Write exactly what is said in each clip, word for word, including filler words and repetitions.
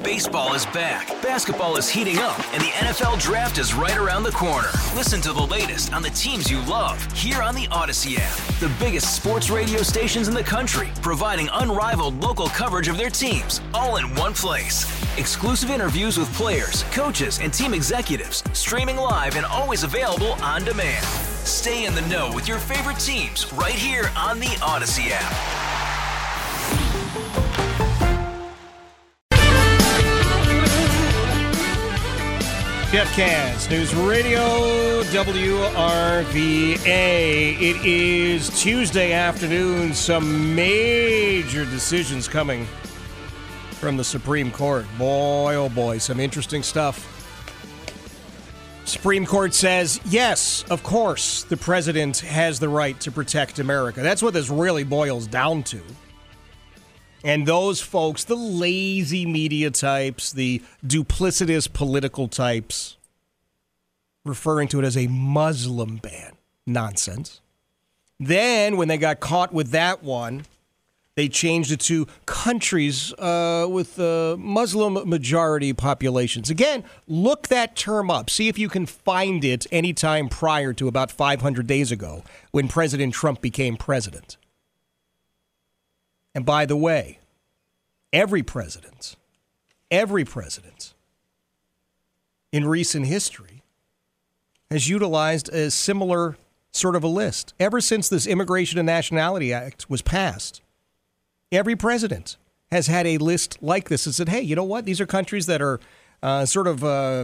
Baseball is back, basketball is heating up, and the N F L Draft is right around the corner. Listen to the latest on the teams you love here on the Odyssey app. The biggest sports radio stations in the country, providing unrivaled local coverage of their teams, all in one place. Exclusive interviews with players, coaches, and team executives, streaming live and always available on demand. Stay in the know with your favorite teams right here on the Odyssey app. Jeff Katz, News Radio W R V A. It is Tuesday afternoon. Some major decisions coming from the Supreme Court. Boy, oh boy, some interesting stuff. Supreme Court says, yes, of course, the president has the right to protect America. That's what this really boils down to. And those folks, the lazy media types, the duplicitous political types, referring to it as a Muslim ban. Nonsense. Then, when they got caught with that one, they changed it to countries uh, with uh, Muslim majority populations. Again, look that term up. See if you can find it any time prior to about five hundred days ago when President Trump became president. And by the way, every president, every president in recent history has utilized a similar sort of a list. Ever since this Immigration and Nationality Act was passed, every president has had a list like this and said, hey, you know what? These are countries that are uh, sort of uh,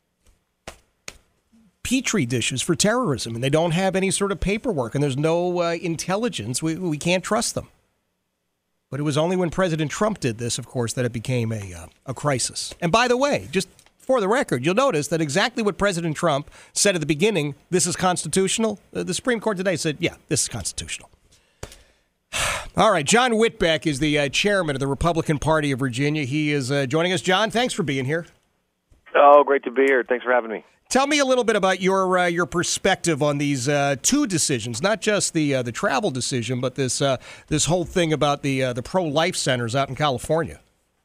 petri dishes for terrorism, and they don't have any sort of paperwork, and there's no uh, intelligence. We, we can't trust them. But it was only when President Trump did this, of course, that it became a uh, a crisis. And by the way, just for the record, you'll notice that exactly what President Trump said at the beginning, this is constitutional. Uh, the Supreme Court today said, yeah, this is constitutional. All right, John Whitbeck is the uh, chairman of the Republican Party of Virginia. He is uh, joining us. John, thanks for being here. Oh, great to be here. Thanks for having me. Tell me a little bit about your uh, your perspective on these uh, two decisions, not just the uh, the travel decision, but this uh, this whole thing about the uh, the pro-life centers out in California.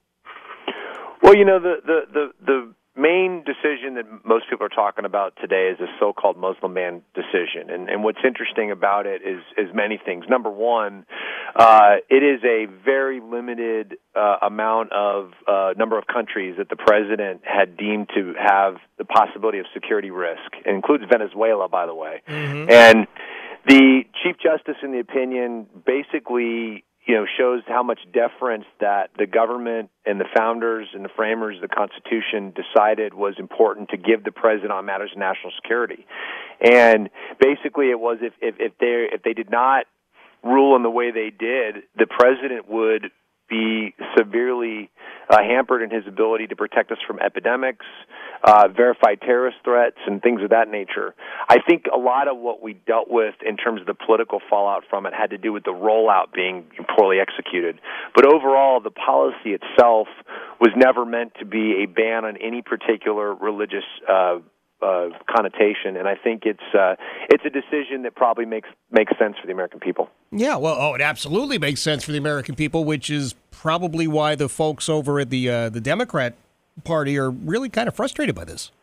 Well, you know, the, the, the, the main decision that most people are talking about today is the so-called Muslim ban decision. And, and what's interesting about it is, is many things. Number one, uh, it is a very limited uh, amount of uh, number of countries that the president had deemed to have the possibility of security risk. It includes Venezuela, by the way. Mm-hmm. And the Chief Justice, in the opinion, basically you know, shows how much deference that the government and the founders and the framers of the Constitution decided was important to give the president on matters of national security. And basically it was if, if, if they if they did not rule in the way they did, the president would be severely uh, hampered in his ability to protect us from epidemics, uh, verify terrorist threats, and things of that nature. I think a lot of what we dealt with in terms of the political fallout from it had to do with the rollout being poorly executed. But overall, the policy itself was never meant to be a ban on any particular religious uh Uh, connotation, and I think it's uh, it's a decision that probably makes makes sense for the American people. Yeah, well, oh, it absolutely makes sense for the American people, which is probably why the folks over at the uh, the Democrat Party are really kind of frustrated by this.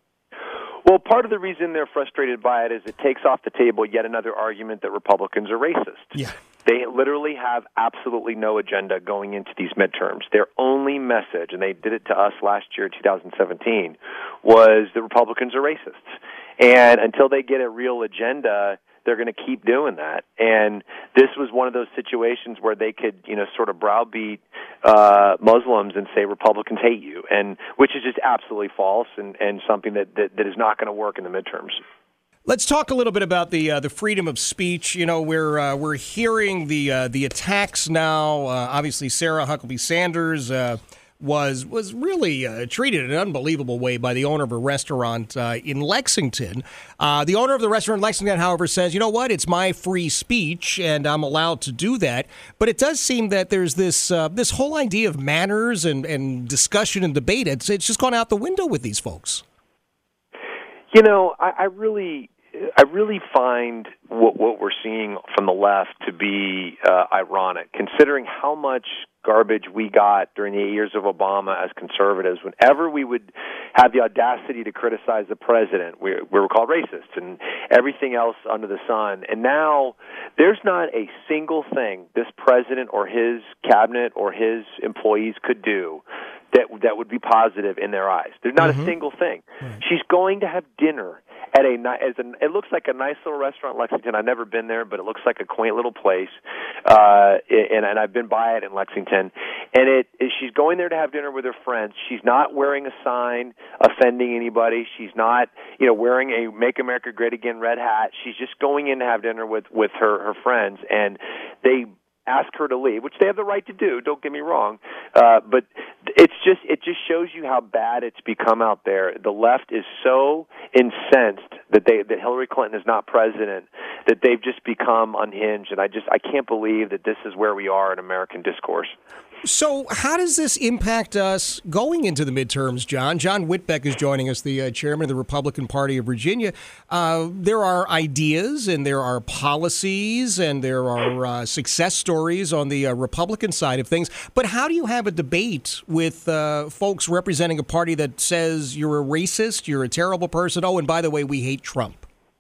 Well, part of the reason they're frustrated by it is it takes off the table yet another argument that Republicans are racist. Yeah. They literally have absolutely no agenda going into these midterms. Their only message, and they did it to us last year, two thousand seventeen, was the Republicans are racists. And until they get a real agenda, they're going to keep doing that. And this was one of those situations where they could, you know, sort of browbeat uh, Muslims and say Republicans hate you, and which is just absolutely false and, and something that, that, that is not going to work in the midterms. Let's talk a little bit about the uh, the freedom of speech. You know, we're uh, we're hearing the uh, the attacks now. Uh, obviously, Sarah Huckabee Sanders uh, was was really uh, treated in an unbelievable way by the owner of a restaurant uh, in Lexington. Uh, the owner of the restaurant in Lexington, however, says, you know what, it's my free speech and I'm allowed to do that. But it does seem that there's this uh, this whole idea of manners and, and discussion and debate. It's, it's just gone out the window with these folks. You know, I, I really... I really find what, what we're seeing from the left to be uh, ironic, considering how much garbage we got during the eight years of Obama as conservatives. Whenever we would have the audacity to criticize the president, we, we were called racists and everything else under the sun. And now there's not a single thing this president or his cabinet or his employees could do that that would be positive in their eyes. There's not mm-hmm. a single thing. Right. She's going to have dinner at a as an it looks like a nice little restaurant in Lexington. I've never been there, but it looks like a quaint little place. Uh, and, and I've been by it in Lexington. And it is, she's going there to have dinner with her friends. She's not wearing a sign offending anybody. She's not, you know, wearing a "Make America Great Again" red hat. She's just going in to have dinner with with her her friends, and they ask her to leave, which they have the right to do. Don't get me wrong, uh, but it's just it just shows you how bad it's become out there. The left is so incensed that they that Hillary Clinton is not president that they've just become unhinged, and I just I can't believe that this is where we are in American discourse. So how does this impact us going into the midterms, John? John Whitbeck is joining us, the uh, chairman of the Republican Party of Virginia. Uh, there are ideas and there are policies and there are uh, success stories on the uh, Republican side of things. But how do you have a debate with uh, folks representing a party that says you're a racist, you're a terrible person, oh, and by the way, we hate Trump?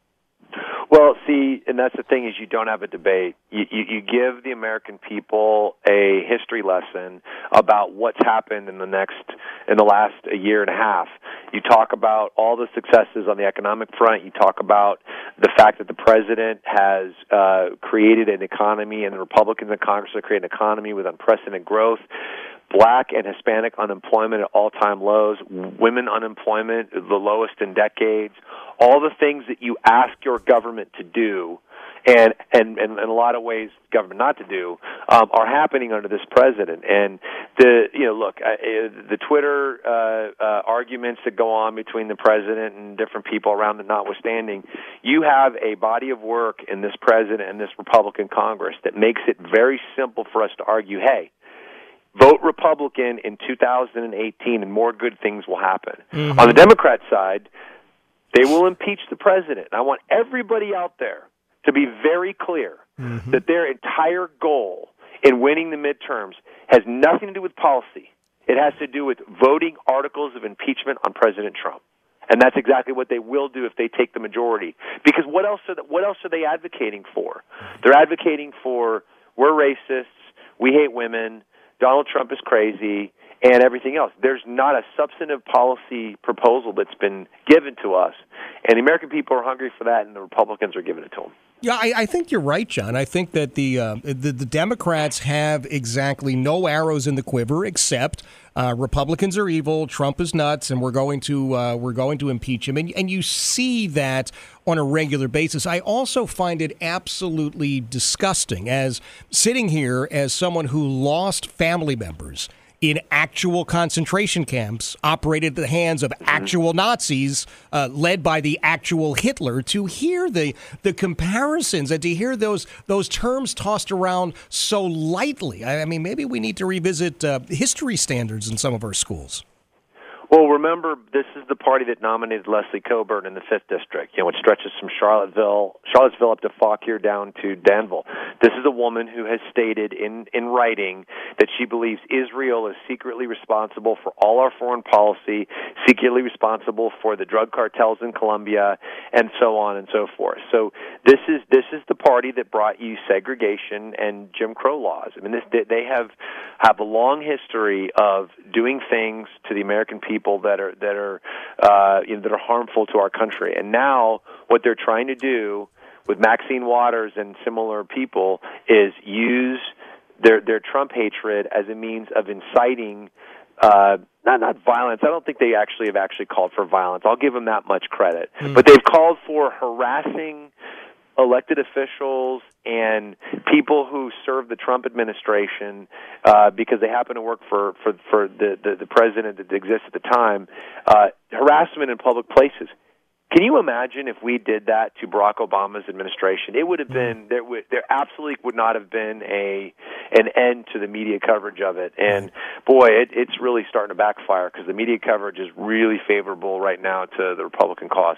Well, see, and that's the thing is you don't have a debate. You, you, you give the American people a history lesson about what's happened in the next, in the last a year and a half. You talk about all the successes on the economic front. You talk about the fact that the president has uh, created an economy, and the Republicans in Congress have created an economy with unprecedented growth. Black and Hispanic unemployment at all-time lows, women unemployment the lowest in decades, all the things that you ask your government to do, and and, and in a lot of ways government not to do, um, are happening under this president. And the you know look, uh, the Twitter uh, uh, arguments that go on between the president and different people around it notwithstanding, you have a body of work in this president and this Republican Congress that makes it very simple for us to argue, hey, vote Republican in two thousand eighteen and more good things will happen. Mm-hmm. On the Democrat side, they will impeach the president. And I want everybody out there to be very clear mm-hmm. that their entire goal in winning the midterms has nothing to do with policy. It has to do with voting articles of impeachment on President Trump. And that's exactly what they will do if they take the majority. Because what else are they, what else are they advocating for? They're advocating for we're racists, we hate women, Donald Trump is crazy, and everything else. There's not a substantive policy proposal that's been given to us, and the American people are hungry for that, and the Republicans are giving it to them. Yeah, I, I think you're right, John. I think that the, uh, the the Democrats have exactly no arrows in the quiver except uh, Republicans are evil, Trump is nuts, and we're going to uh, we're going to impeach him. And and you see that on a regular basis. I also find it absolutely disgusting as sitting here as someone who lost family members in actual concentration camps, operated at the hands of actual Nazis, uh, led by the actual Hitler, to hear the the comparisons and to hear those those terms tossed around so lightly. I mean, maybe we need to revisit uh, history standards in some of our schools. Well, remember, this is the party that nominated Leslie Coburn in the fifth District, you know, which stretches from Charlottesville, Charlottesville up to Fauquier down to Danville. This is a woman who has stated in, in writing that she believes Israel is secretly responsible for all our foreign policy, secretly responsible for the drug cartels in Colombia, and so on and so forth. So this is this is the party that brought you segregation and Jim Crow laws. I mean, this, they have have a long history of doing things to the American people that are that are uh, you know, that are harmful to our country. And now what they're trying to do with Maxine Waters and similar people is use their their Trump hatred as a means of inciting uh, not not violence. I don't think they actually have actually called for violence. I'll give them that much credit. Mm. But they've called for harassing elected officials and people who serve the Trump administration uh, because they happen to work for, for, for the, the, the president that exists at the time, uh, harassment in public places. Can you imagine if we did that to Barack Obama's administration? It would have been, there would, there absolutely would not have been a an end to the media coverage of it. And, boy, it, it's really starting to backfire because the media coverage is really favorable right now to the Republican cause.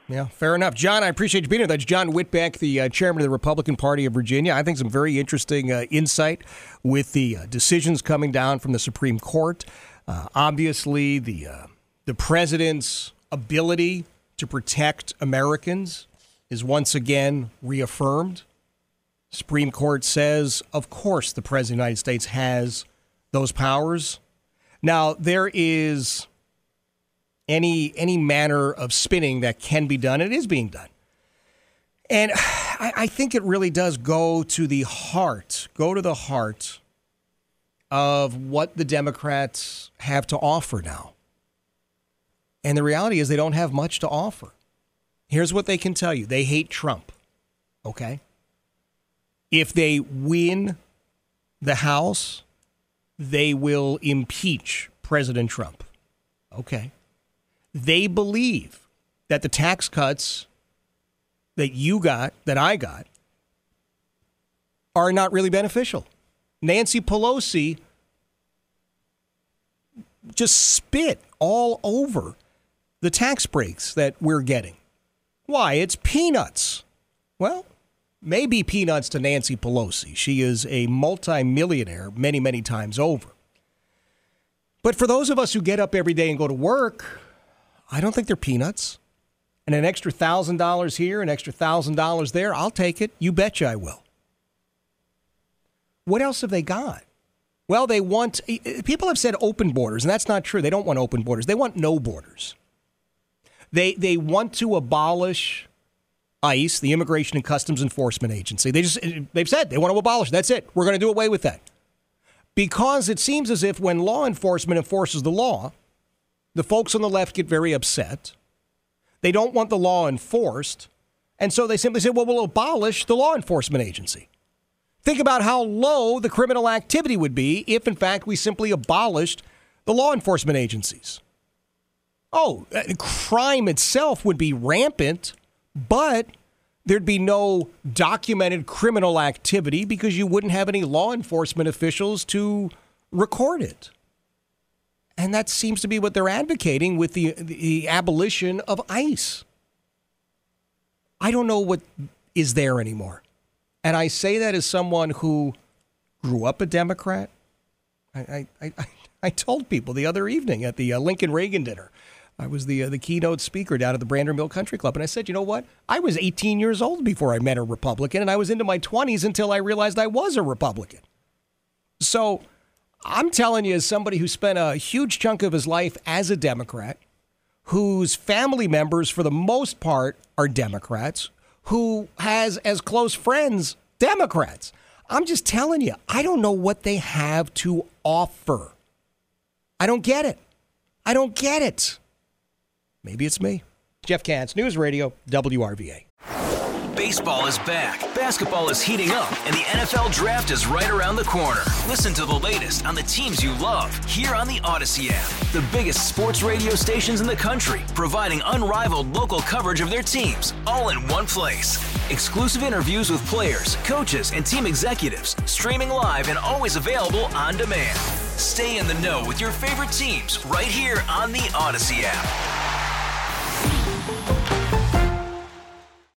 Yeah, fair enough. John, I appreciate you being here. That's John Whitbeck, the uh, chairman of the Republican Party of Virginia. I think some very interesting uh, insight with the uh, decisions coming down from the Supreme Court. Uh, obviously, the uh, the president's ability to protect Americans is once again reaffirmed. Supreme Court says, of course, the president of the United States has those powers. Now, there is any any manner of spinning that can be done. It is being done. And I, I think it really does go to the heart, go to the heart of what the Democrats have to offer now. And the reality is they don't have much to offer. Here's what they can tell you. They hate Trump, okay? If they win the House, they will impeach President Trump, okay? They believe that the tax cuts that you got, that I got, are not really beneficial. Nancy Pelosi just spit all over the tax breaks that we're getting. Why? It's peanuts. Well, maybe peanuts to Nancy Pelosi. She is a multimillionaire many, many times over. But for those of us who get up every day and go to work, I don't think they're peanuts. And an extra one thousand dollars here, an extra one thousand dollars there, I'll take it. You betcha I will. What else have they got? Well, they want, people have said open borders, and that's not true. They don't want open borders. They want no borders. They they want to abolish ICE, the Immigration and Customs Enforcement Agency. They just, they've said they want to abolish it. That's it. We're going to do away with that. Because it seems as if when law enforcement enforces the law, the folks on the left get very upset. They don't want the law enforced. And so they simply say, well, we'll abolish the law enforcement agency. Think about how low the criminal activity would be if, in fact, we simply abolished the law enforcement agencies. Oh, crime itself would be rampant, but there'd be no documented criminal activity because you wouldn't have any law enforcement officials to record it. And that seems to be what they're advocating with the, the abolition of ICE. I don't know what is there anymore. And I say that as someone who grew up a Democrat. I I, I, I told people the other evening at the uh, Lincoln Reagan dinner, I was the uh, the keynote speaker down at the Brander Mill Country Club. And I said, you know what? I was eighteen years old before I met a Republican, and I was into my twenties until I realized I was a Republican. So I'm telling you, as somebody who spent a huge chunk of his life as a Democrat, whose family members, for the most part, are Democrats, who has as close friends Democrats, I'm just telling you, I don't know what they have to offer. I don't get it. I don't get it. Maybe it's me. Jeff Katz, News Radio, W R V A. Baseball is back, basketball is heating up, and the N F L Draft is right around the corner. Listen to the latest on the teams you love here on the Odyssey app. The biggest sports radio stations in the country, providing unrivaled local coverage of their teams, all in one place. Exclusive interviews with players, coaches, and team executives, streaming live and always available on demand. Stay in the know with your favorite teams right here on the Odyssey app.